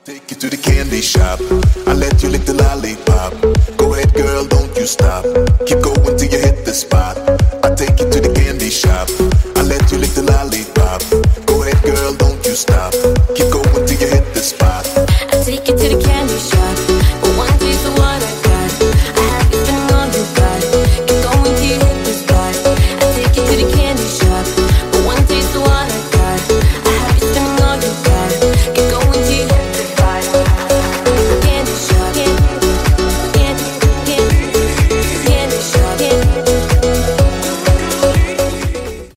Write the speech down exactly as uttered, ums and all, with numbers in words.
Take you to the candy shop. I let you lick the lollipop. Go ahead, girl, don't you stop. Keep going till you hit the spot. I take you to the candy shop.